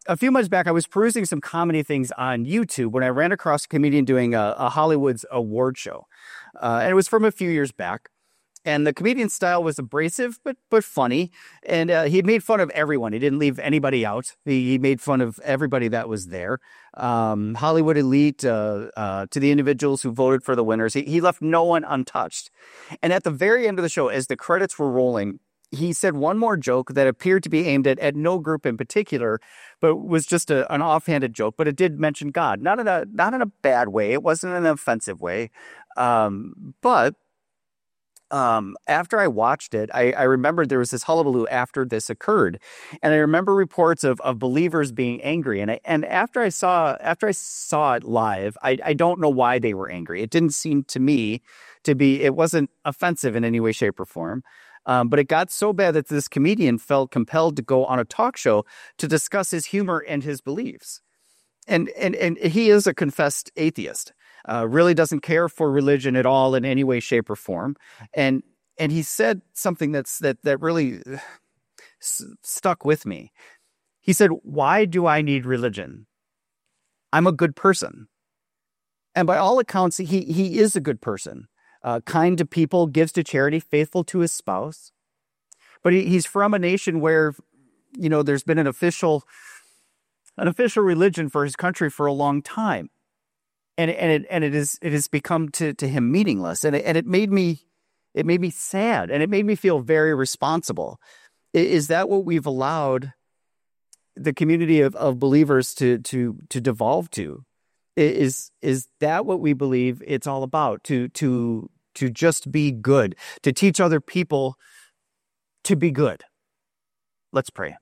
a few months back, I was perusing some comedy things on YouTube when I ran across a comedian doing a Hollywood's award show. And it was from a few years back. And the comedian's style was abrasive, but funny. And he made fun of everyone. He didn't leave anybody out. He made fun of everybody that was there. Hollywood elite, to the individuals who voted for the winners. He left no one untouched. And at the very end of the show, as the credits were rolling, he said one more joke that appeared to be aimed at no group in particular, but was just an offhanded joke. But it did mention God, not in a bad way. It wasn't in an offensive way. But after I watched it, I remembered there was this hullabaloo after this occurred, and I remember reports of believers being angry. And after I saw it live, I don't know why they were angry. It didn't seem to me to be. It wasn't offensive in any way, shape, or form. But it got so bad that this comedian felt compelled to go on a talk show to discuss his humor and his beliefs. And he is a confessed atheist. Really doesn't care for religion at all in any way, shape, or form. And he said something that really stuck with me. He said, "Why do I need religion? I'm a good person." And by all accounts, he is a good person. Kind to people, gives to charity, faithful to his spouse. But he's from a nation where, there's been an official religion for his country for a long time. And it has become to him meaningless, and it made me sad, and it made me feel very responsible. Is that what we've allowed the community of believers to devolve to? Is that what we believe it's all about? To just be good, to teach other people to be good. Let's pray.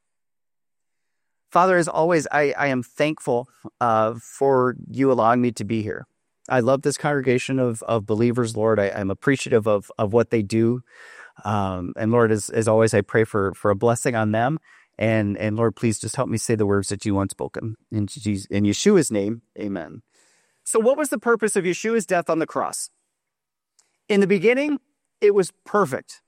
Father, as always, I am thankful for you allowing me to be here. I love this congregation of believers, Lord. I'm appreciative of what they do. And Lord, as always, I pray for a blessing on them. And Lord, please just help me say the words that you want spoken. In Yeshua's name, amen. So what was the purpose of Yeshua's death on the cross? In the beginning, it was perfect.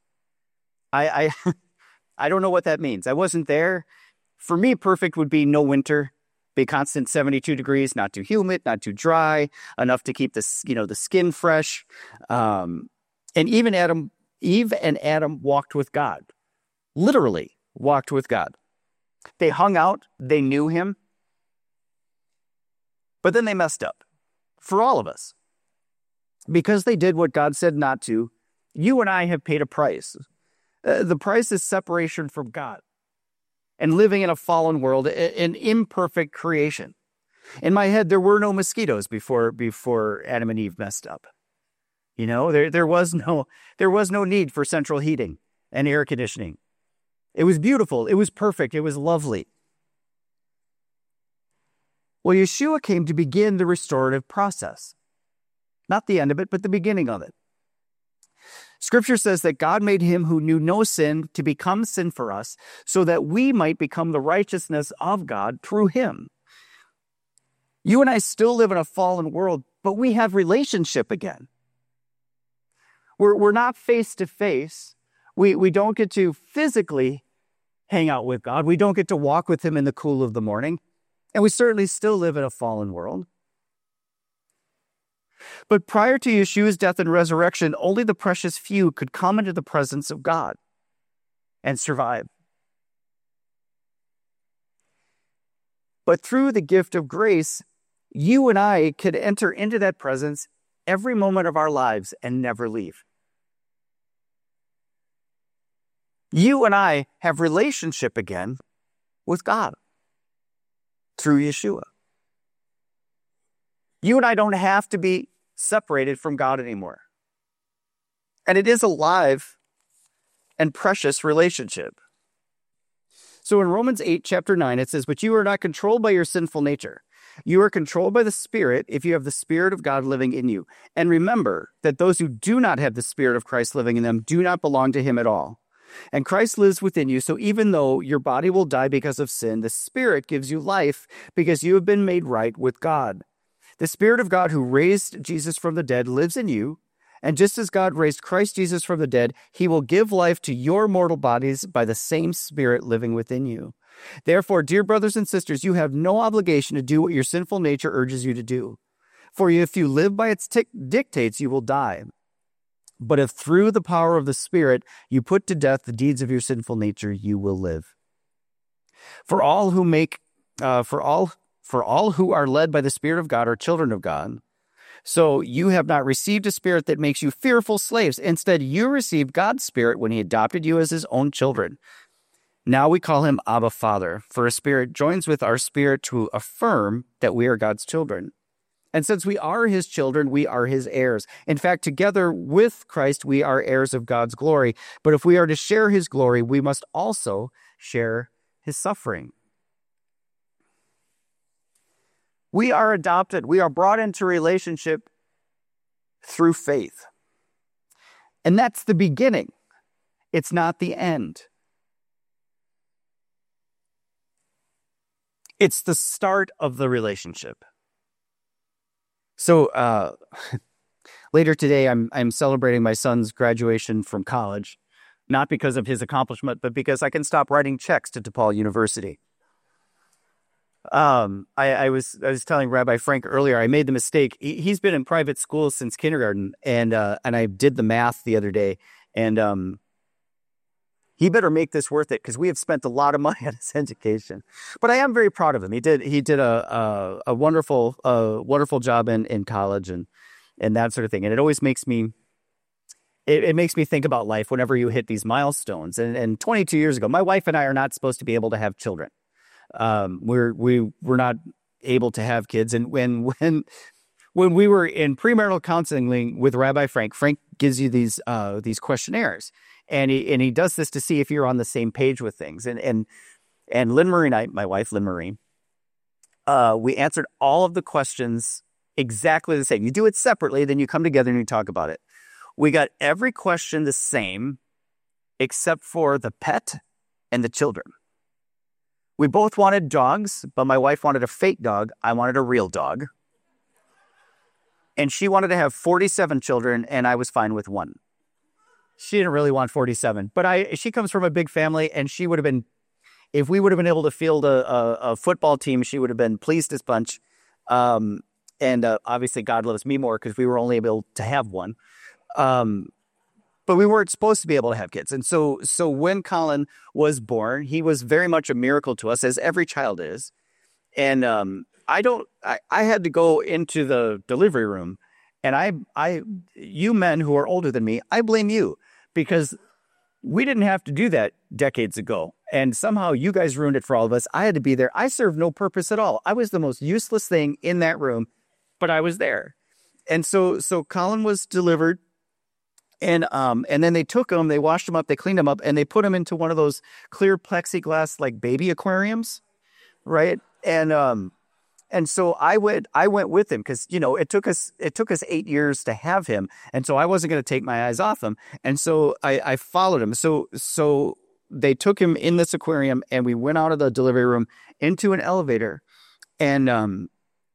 I don't know what that means. I wasn't there. For me, perfect would be no winter, be constant 72 degrees, not too humid, not too dry, enough to keep the skin fresh. And Eve and Adam walked with God, literally walked with God. They hung out, they knew him, but then they messed up. For all of us, because they did what God said not to, you and I have paid a price. The price is separation from God and living in a fallen world, an imperfect creation. In my head, there were no mosquitoes before Adam and Eve messed up. There was no need for central heating and air conditioning. It was beautiful. It was perfect. It was lovely. Well, Yeshua came to begin the restorative process. Not the end of it, but the beginning of it. Scripture says that God made him who knew no sin to become sin for us, so that we might become the righteousness of God through him. You and I still live in a fallen world, but we have relationship again. We're not face to face. We don't get to physically hang out with God. We don't get to walk with him in the cool of the morning. And we certainly still live in a fallen world. But prior to Yeshua's death and resurrection, only the precious few could come into the presence of God and survive. But through the gift of grace, you and I could enter into that presence every moment of our lives and never leave. You and I have relationship again with God through Yeshua. You and I don't have to be separated from God anymore. And it is a live and precious relationship. So in Romans 8, chapter 9, it says, "But you are not controlled by your sinful nature. You are controlled by the Spirit if you have the Spirit of God living in you. And remember that those who do not have the Spirit of Christ living in them do not belong to him at all. And Christ lives within you, so even though your body will die because of sin, the Spirit gives you life because you have been made right with God. The Spirit of God who raised Jesus from the dead lives in you, and just as God raised Christ Jesus from the dead, he will give life to your mortal bodies by the same Spirit living within you. Therefore, dear brothers and sisters, you have no obligation to do what your sinful nature urges you to do. For if you live by its dictates, you will die. But if through the power of the Spirit you put to death the deeds of your sinful nature, you will live. For all who are led by the Spirit of God are children of God. So you have not received a spirit that makes you fearful slaves. Instead, you received God's Spirit when he adopted you as his own children. Now we call him Abba Father, for a spirit joins with our spirit to affirm that we are God's children. And since we are his children, we are his heirs. In fact, together with Christ, we are heirs of God's glory. But if we are to share his glory, we must also share his suffering. We are adopted. We are brought into relationship through faith. And that's the beginning. It's not the end. It's the start of the relationship. So later today, I'm celebrating my son's graduation from college, not because of his accomplishment, but because I can stop writing checks to DePaul University. I was telling Rabbi Frank earlier, I made the mistake. He's been in private school since kindergarten, and I did the math the other day, and he better make this worth it because we have spent a lot of money on his education. But I am very proud of him. He did a wonderful job in college and that sort of thing. And it always makes me it makes me think about life whenever you hit these milestones. And 22 years ago, my wife and I are not supposed to be able to have children. We're not able to have kids. And when we were in premarital counseling with Rabbi Frank gives you these questionnaires. And he does this to see if you're on the same page with things. And Lynn Marie and I, my wife, Lynn Marie, we answered all of the questions exactly the same. You do it separately, then you come together and you talk about it. We got every question the same, except for the pet and the children. We both wanted dogs, but my wife wanted a fake dog. I wanted a real dog. And she wanted to have 47 children, and I was fine with one. She didn't really want 47, but she comes from a big family, and she would have been, if we would have been able to field a football team, she would have been pleased as punch. And obviously God loves me more because we were only able to have one. But we weren't supposed to be able to have kids. And so when Colin was born, he was very much a miracle to us, as every child is. And I had to go into the delivery room, and you men who are older than me, I blame you, because we didn't have to do that decades ago. And somehow you guys ruined it for all of us. I had to be there. I served no purpose at all. I was the most useless thing in that room, but I was there. And so Colin was delivered, and then they took him, they washed him up, they cleaned him up, and they put him into one of those clear plexiglass like baby aquariums, right? And so I went with him because, it took us 8 years to have him. And so I wasn't going to take my eyes off him. And so I followed him. So they took him in this aquarium, and we went out of the delivery room into an elevator. And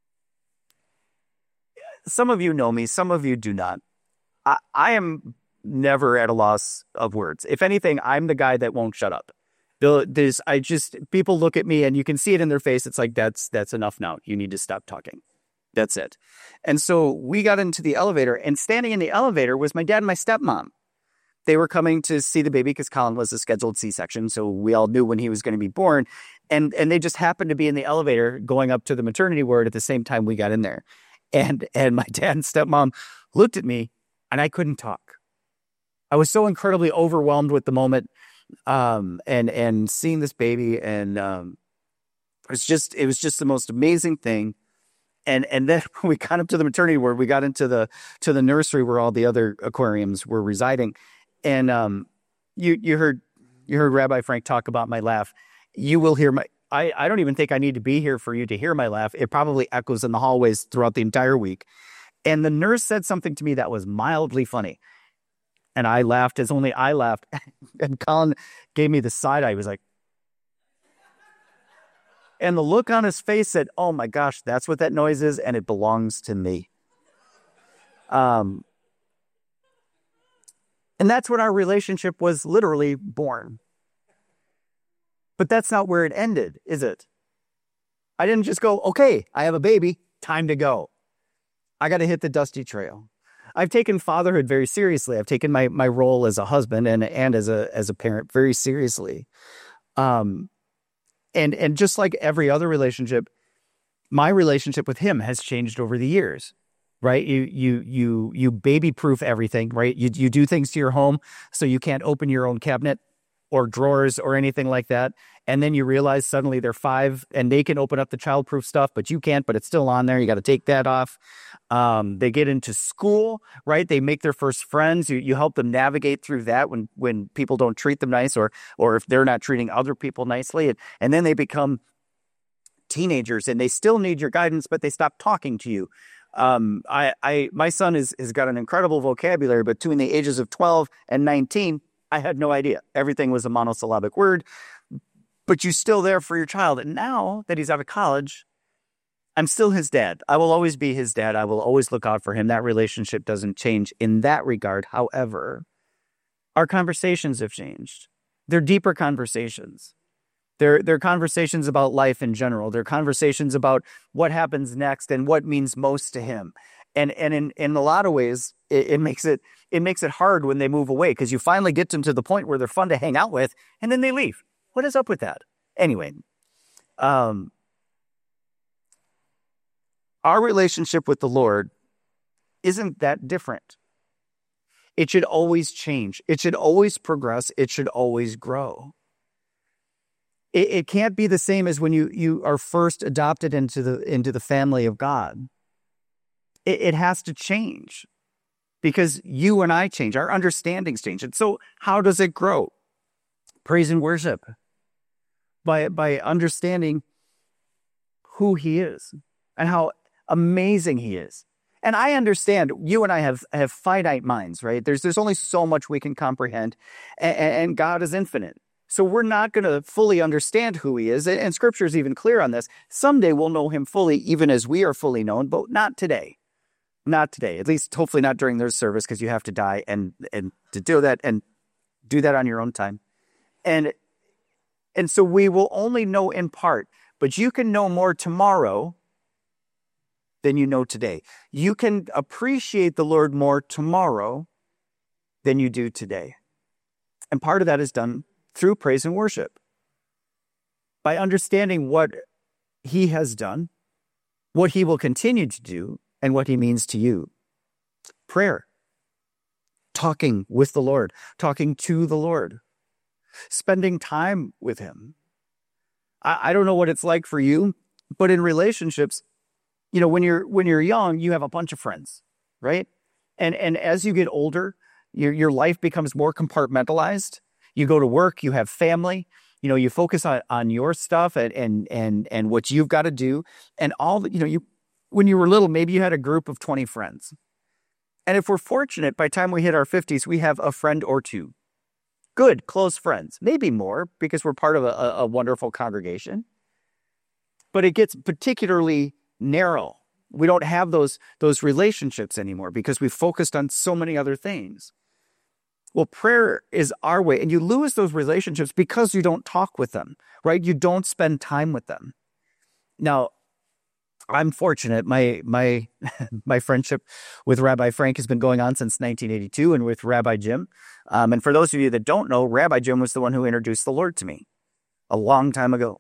some of you know me, some of you do not. I am never at a loss of words. If anything, I'm the guy that won't shut up. People look at me and you can see it in their face. It's like, that's enough now. You need to stop talking. That's it. And so we got into the elevator, and standing in the elevator was my dad and my stepmom. They were coming to see the baby because Colin was a scheduled C-section. So we all knew when he was going to be born. And they just happened to be in the elevator going up to the maternity ward at the same time we got in there. And my dad and stepmom looked at me, and I couldn't talk. I was so incredibly overwhelmed with the moment. And seeing this baby, and it was just the most amazing thing. And then when we got up to the maternity ward, we got into the nursery where all the other aquariums were residing. And you heard Rabbi Frank talk about my laugh. You will hear I don't even think I need to be here for you to hear my laugh. It probably echoes in the hallways throughout the entire week. And the nurse said something to me that was mildly funny. And I laughed as only I laughed. And Colin gave me the side eye. He was like, and the look on his face said, oh my gosh, that's what that noise is, and it belongs to me. And that's when our relationship was literally born. But that's not where it ended, is it? I didn't just go, okay, I have a baby, time to go. I got to hit the dusty trail. I've taken fatherhood very seriously. I've taken my role as a husband and as a parent very seriously. And just like every other relationship, my relationship with him has changed over the years, right? You baby-proof everything, right? You do things to your home so you can't open your own cabinet or drawers or anything like that. And then you realize suddenly they're 5 and they can open up the childproof stuff, but you can't, but it's still on there. You got to take that off. They get into school, right? They make their first friends. You help them navigate through that when people don't treat them nice or if they're not treating other people nicely. And then they become teenagers and they still need your guidance, but they stop talking to you. My son has got an incredible vocabulary, but between the ages of 12 and 19, I had no idea. Everything was a monosyllabic word, but you're still there for your child. And now that he's out of college, I'm still his dad. I will always be his dad. I will always look out for him. That relationship doesn't change in that regard. However, our conversations have changed. They're deeper conversations. They're conversations about life in general. They're conversations about what happens next and what means most to him. And in a lot of ways, it makes it hard when they move away because you finally get them to the point where they're fun to hang out with, and then they leave. What is up with that? Anyway, our relationship with the Lord isn't that different. It should always change. It should always progress. It should always grow. It can't be the same as when you are first adopted into the family of God. It has to change because you and I change. Our understandings change. And so how does it grow? Praise and worship. By understanding who he is and how amazing he is. And I understand you and I have finite minds, right? There's only so much we can comprehend, and God is infinite. So we're not going to fully understand who he is. And Scripture is even clear on this. Someday we'll know him fully, even as we are fully known, but not today. Not today. At least hopefully not during their service, because you have to die and to do that and do that on your own time. And so we will only know in part, but you can know more tomorrow than you know today. You can appreciate the Lord more tomorrow than you do today. And part of that is done through praise and worship. By understanding what he has done, what he will continue to do, and what he means to you. Prayer. Talking with the Lord. Talking to the Lord. Spending time with him. I don't know what it's like for you, but in relationships, when you're young, you have a bunch of friends, right? And as you get older, your life becomes more compartmentalized. You go to work, you have family, you focus on your stuff and what you've got to do. And all that, when you were little, maybe you had a group of 20 friends. And if we're fortunate, by the time we hit our 50s, we have a friend or two. Good, close friends. Maybe more, because we're part of a wonderful congregation. But it gets particularly narrow. We don't have those relationships anymore because we've focused on so many other things. Well, prayer is our way, and you lose those relationships because you don't talk with them, right? You don't spend time with them. Now, I'm fortunate. My friendship with Rabbi Frank has been going on since 1982, and with Rabbi Jim. And for those of you that don't know, Rabbi Jim was the one who introduced the Lord to me a long time ago.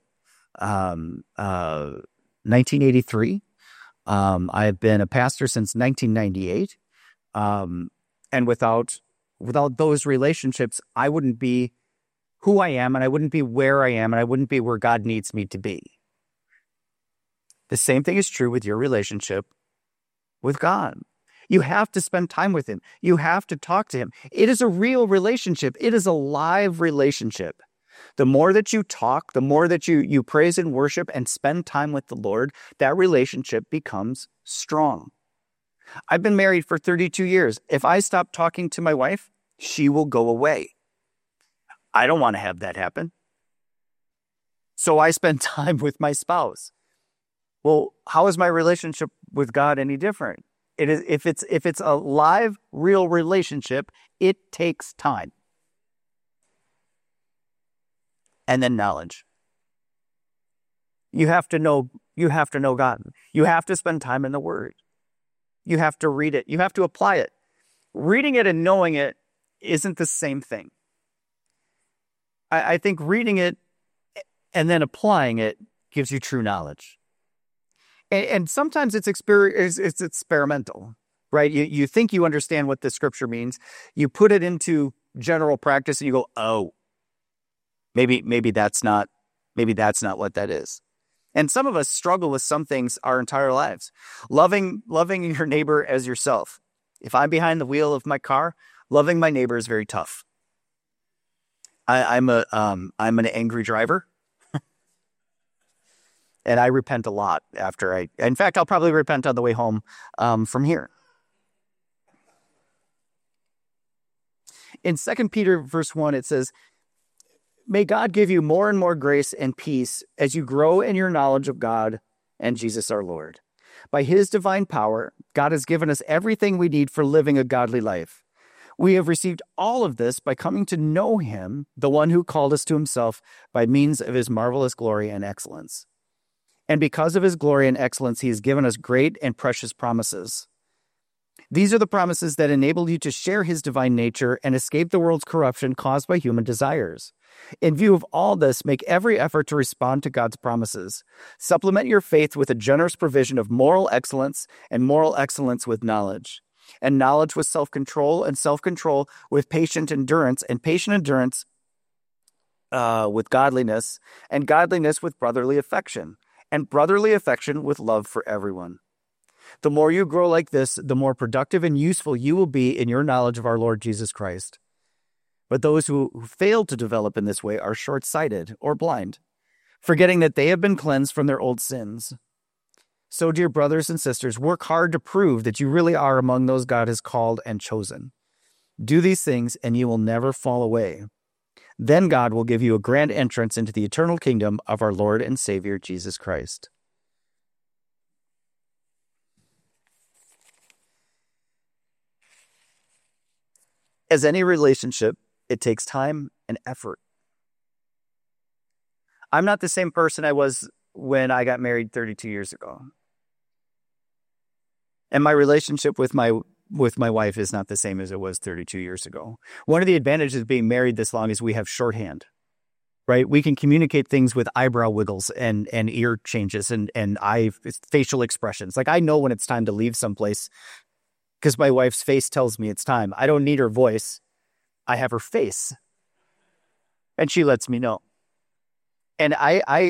1983. I have been a pastor since 1998. And without those relationships, I wouldn't be who I am, and I wouldn't be where I am, and I wouldn't be where God needs me to be. The same thing is true with your relationship with God. You have to spend time with him. You have to talk to him. It is a real relationship. It is a live relationship. The more that you talk, the more that you praise and worship and spend time with the Lord, that relationship becomes strong. I've been married for 32 years. If I stop talking to my wife, she will go away. I don't want to have that happen. So I spend time with my spouse. Well, how is my relationship with God any different? It is, if it's a live, real relationship, it takes time. and then knowledge. You have to know God. You have to spend time in the Word. You have to read it. You have to apply it. Reading it and knowing it isn't the same thing. I think reading it and then applying it gives you true knowledge. And sometimes it's experimental, right? You think you understand what the scripture means. You put it into general practice and you go, oh, maybe that's not what that is. And some of us struggle with some things our entire lives. Loving your neighbor as yourself. If I'm behind the wheel of my car, loving my neighbor is very tough. I'm an angry driver. And I repent a lot in fact, I'll probably repent on the way home from here. In 2 Peter verse 1, it says, may God give you more and more grace and peace as you grow in your knowledge of God and Jesus our Lord. By his divine power, God has given us everything we need for living a godly life. We have received all of this by coming to know him, the one who called us to himself by means of his marvelous glory and excellence. And because of his glory and excellence, he has given us great and precious promises. These are the promises that enable you to share his divine nature and escape the world's corruption caused by human desires. In view of all this, make every effort to respond to God's promises. Supplement your faith with a generous provision of moral excellence, and moral excellence with knowledge, and knowledge with self-control, and self-control with patient endurance, and patient endurance with godliness, and godliness with brotherly affection, and brotherly affection with love for everyone. The more you grow like this, the more productive and useful you will be in your knowledge of our Lord Jesus Christ. But those who fail to develop in this way are short-sighted or blind, forgetting that they have been cleansed from their old sins. So, dear brothers and sisters, work hard to prove that you really are among those God has called and chosen. Do these things, and you will never fall away. Then God will give you a grand entrance into the eternal kingdom of our Lord and Savior, Jesus Christ. As any relationship, it takes time and effort. I'm not the same person I was when I got married 32 years ago. And my relationship with my wife is not the same as it was 32 years ago. One of the advantages of being married this long is we have shorthand, right? We can communicate things with eyebrow wiggles and ear changes and facial expressions. Like I know when it's time to leave someplace because my wife's face tells me it's time. I don't need her voice. I have her face. And she lets me know. And I'm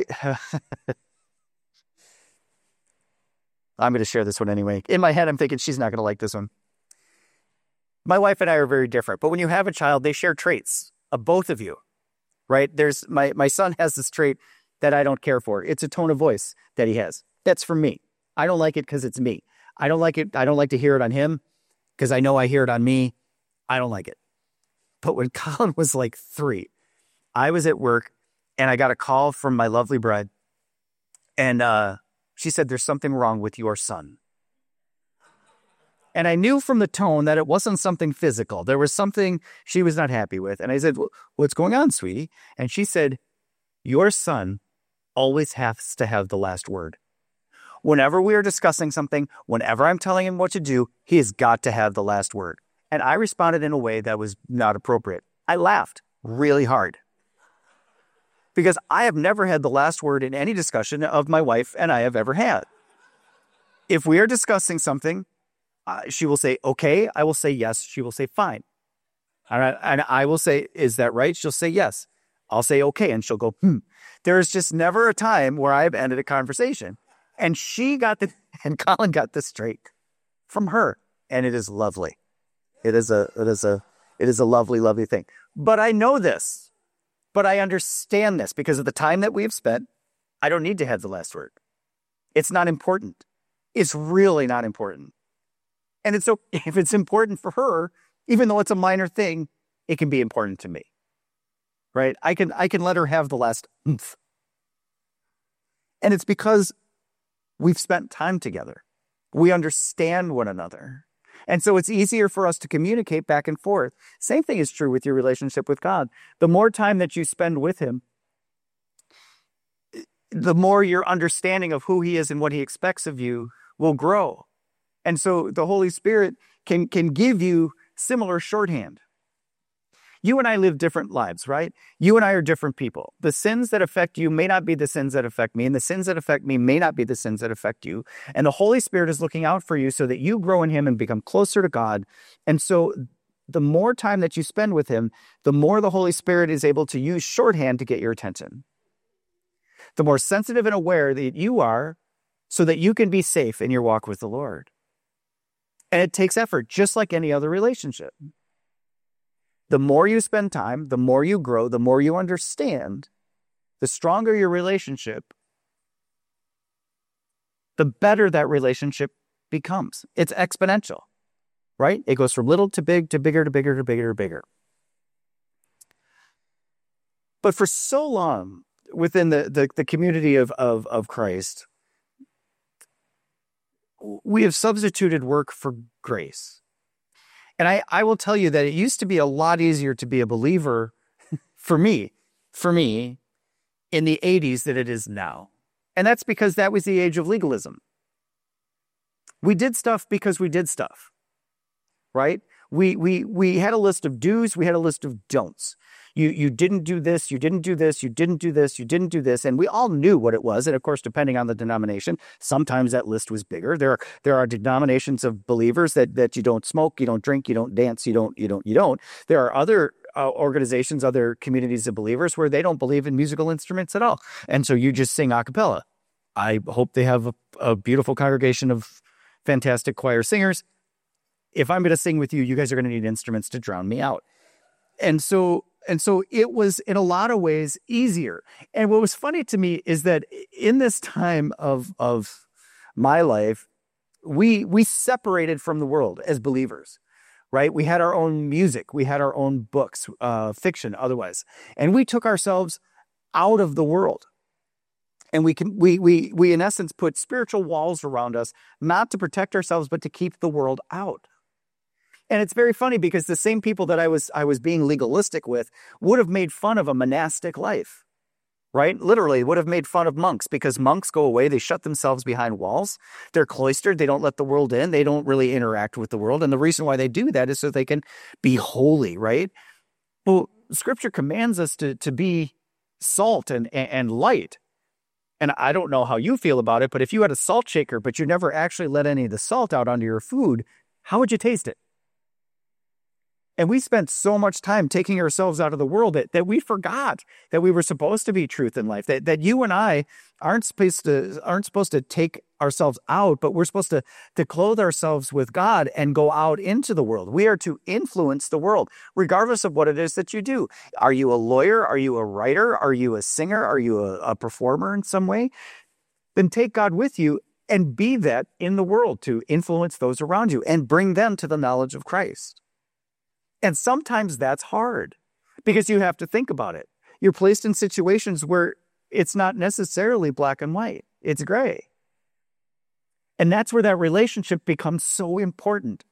going to share this one anyway. In my head, I'm thinking she's not going to like this one. My wife and I are very different. But when you have a child, they share traits of both of you, right? There's my son has this trait that I don't care for. It's a tone of voice that he has. That's for me. I don't like it because it's me. I don't like it. I don't like to hear it on him because I know I hear it on me. I don't like it. But when Colin was like 3, I was at work and I got a call from my lovely bride. And she said, there's something wrong with your son. And I knew from the tone that it wasn't something physical. There was something she was not happy with. And I said, what's going on, sweetie? And she said, your son always has to have the last word. Whenever we are discussing something, whenever I'm telling him what to do, he has got to have the last word. And I responded in a way that was not appropriate. I laughed really hard because I have never had the last word in any discussion of my wife and I have ever had. If we are discussing something, she will say, okay. I will say yes. She will say, fine. And I will say, is that right? She'll say yes. I'll say, okay. And she'll go, There is just never a time where I've ended a conversation. And and Colin got this straight from her. And it is lovely. It is a lovely, lovely thing. But I know this, but I understand this because of the time that we have spent. I don't need to have the last word. It's not important. It's really not important. And it's so if it's important for her, even though it's a minor thing, it can be important to me. Right? I can let her have the last oomph. And it's because we've spent time together. We understand one another. And so it's easier for us to communicate back and forth. Same thing is true with your relationship with God. The more time that you spend with him, the more your understanding of who he is and what he expects of you will grow. And so the Holy Spirit can give you similar shorthand. You and I live different lives, right? You and I are different people. The sins that affect you may not be the sins that affect me, and the sins that affect me may not be the sins that affect you. And the Holy Spirit is looking out for you so that you grow in him and become closer to God. And so the more time that you spend with him, the more the Holy Spirit is able to use shorthand to get your attention. The more sensitive and aware that you are so that you can be safe in your walk with the Lord. And it takes effort, just like any other relationship. The more you spend time, the more you grow, the more you understand, the stronger your relationship, the better that relationship becomes. It's exponential, right? It goes from little to big to bigger to bigger to bigger to bigger. But for so long within the community of Christ, we have substituted work for grace. And I will tell you that it used to be a lot easier to be a believer for me, in the 80s than it is now. And that's because that was the age of legalism. We did stuff because we did stuff, right? We had a list of do's, we had a list of don'ts. You didn't do this, you didn't do this, you didn't do this, you didn't do this. And we all knew what it was. And of course, depending on the denomination, sometimes that list was bigger. There are denominations of believers that you don't smoke, you don't drink, you don't dance, you don't. There are other organizations, other communities of believers where they don't believe in musical instruments at all. And so you just sing a cappella. I hope they have a beautiful congregation of fantastic choir singers. If I'm going to sing with you, you guys are going to need instruments to drown me out. And so it was in a lot of ways easier. And what was funny to me is that in this time of my life, we separated from the world as believers, right? We had our own music, we had our own books, fiction, otherwise, and we took ourselves out of the world. And we in essence put spiritual walls around us, not to protect ourselves, but to keep the world out. And it's very funny because the same people that I was being legalistic with would have made fun of a monastic life, right? Literally would have made fun of monks, because monks go away. They shut themselves behind walls. They're cloistered. They don't let the world in. They don't really interact with the world. And the reason why they do that is so they can be holy, right? Well, Scripture commands us to be salt and light. And I don't know how you feel about it, but if you had a salt shaker, but you never actually let any of the salt out onto your food, how would you taste it? And we spent so much time taking ourselves out of the world that we forgot that we were supposed to be truth and life, that you and I aren't supposed to take ourselves out, but we're supposed to clothe ourselves with God and go out into the world. We are to influence the world, regardless of what it is that you do. Are you a lawyer? Are you a writer? Are you a singer? Are you a performer in some way? Then take God with you and be that in the world to influence those around you and bring them to the knowledge of Christ. And sometimes that's hard because you have to think about it. You're placed in situations where it's not necessarily black and white. It's gray. And that's where that relationship becomes so important.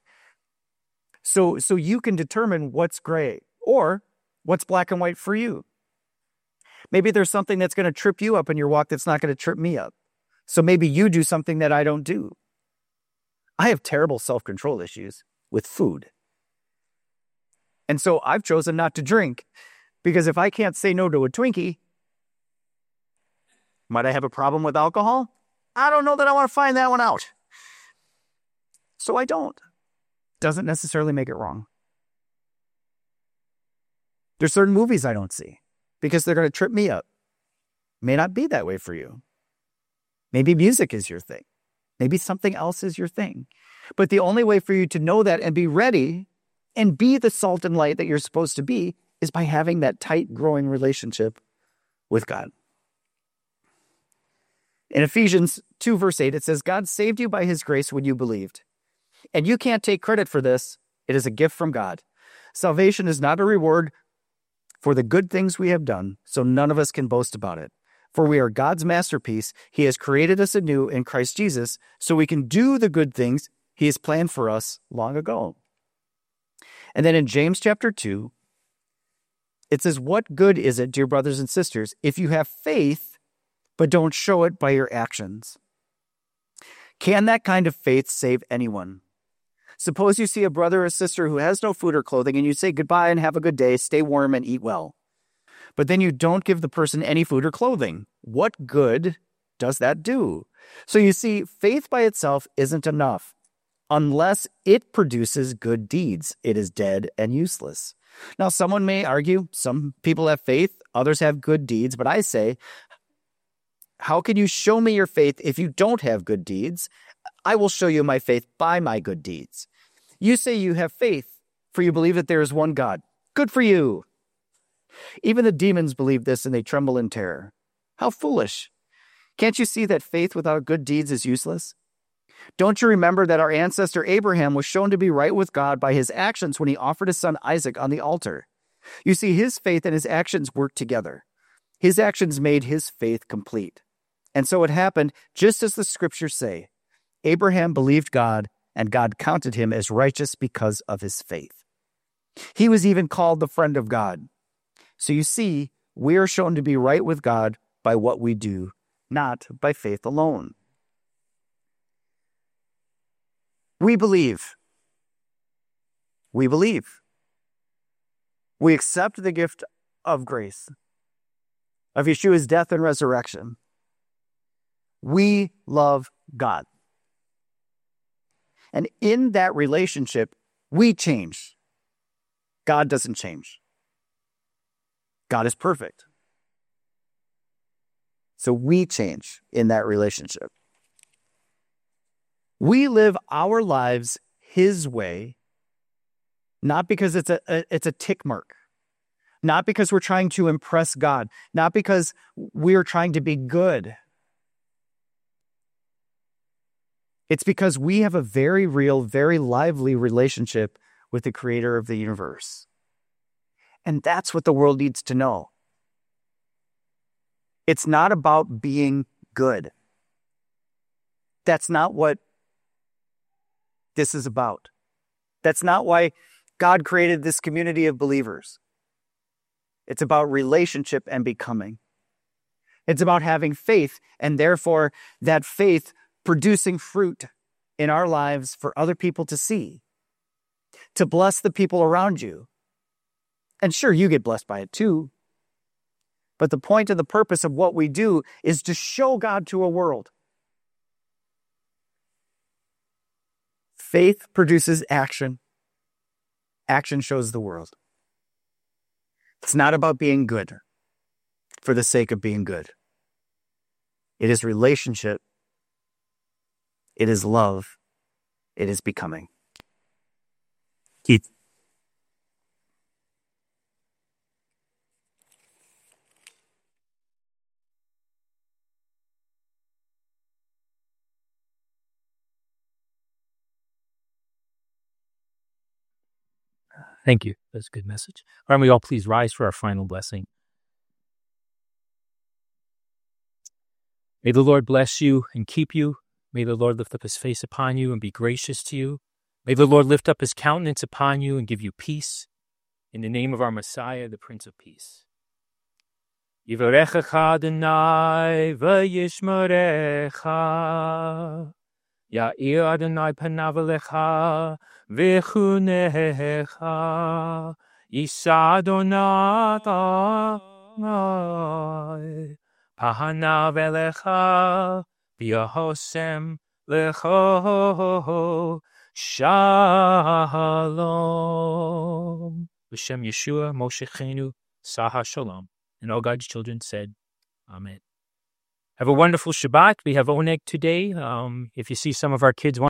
So you can determine what's gray or what's black and white for you. Maybe there's something that's going to trip you up in your walk that's not going to trip me up. So maybe you do something that I don't do. I have terrible self-control issues with food. And so I've chosen not to drink, because if I can't say no to a Twinkie, might I have a problem with alcohol? I don't know that I want to find that one out. So I don't. Doesn't necessarily make it wrong. There's certain movies I don't see because they're going to trip me up. May not be that way for you. Maybe music is your thing. Maybe something else is your thing. But the only way for you to know that and be ready and be the salt and light that you're supposed to be is by having that tight, growing relationship with God. In Ephesians 2, verse 8, it says, God saved you by his grace when you believed. And you can't take credit for this. It is a gift from God. Salvation is not a reward for the good things we have done, so none of us can boast about it. For we are God's masterpiece. He has created us anew in Christ Jesus so we can do the good things he has planned for us long ago. And then in James chapter 2, it says, what good is it, dear brothers and sisters, if you have faith, but don't show it by your actions. Can that kind of faith save anyone? Suppose you see a brother or sister who has no food or clothing, and you say goodbye and have a good day, stay warm and eat well. But then you don't give the person any food or clothing. What good does that do? So you see, faith by itself isn't enough. Unless it produces good deeds, it is dead and useless. Now, someone may argue, some people have faith, others have good deeds, but I say, how can you show me your faith if you don't have good deeds? I will show you my faith by my good deeds. You say you have faith, for you believe that there is one God. Good for you. Even the demons believe this, and they tremble in terror. How foolish. Can't you see that faith without good deeds is useless? Don't you remember that our ancestor Abraham was shown to be right with God by his actions when he offered his son Isaac on the altar? You see, his faith and his actions worked together. His actions made his faith complete. And so it happened just as the scriptures say. Abraham believed God, and God counted him as righteous because of his faith. He was even called the friend of God. So you see, we are shown to be right with God by what we do, not by faith alone. We believe. We believe. We accept the gift of grace, of Yeshua's death and resurrection. We love God. And in that relationship, we change. God doesn't change. God is perfect. So we change in that relationship. We live our lives his way, not because it's a tick mark, not because we're trying to impress God, not because we're trying to be good. It's because we have a very real, very lively relationship with the creator of the universe. And that's what the world needs to know. It's not about being good. That's not what this is about. That's not why God created this community of believers. It's about relationship and becoming. It's about having faith, and therefore that faith producing fruit in our lives for other people to see, to bless the people around you. And sure, you get blessed by it too. But the point and the purpose of what we do is to show God to a world. Faith produces action. Action shows the world. It's not about being good for the sake of being good. It is relationship. It is love. It is becoming. Keith. Thank you. That's a good message. All right, we all please rise for our final blessing. May the Lord bless you and keep you. May the Lord lift up his face upon you and be gracious to you. May the Lord lift up his countenance upon you and give you peace. In the name of our Messiah, the Prince of Peace. Yivarechecha Adonai v'yishmerecha. Ya'ir Adonai panav elecha v'chunecha. Yisa Adonai pahanav elecha v'yahosem lecho shalom. B'Shem Yeshua Moshe Chenu Saha Shalom. And all God's children said, Amen. Have a wonderful Shabbat. We have Oneg today. If you see some of our kids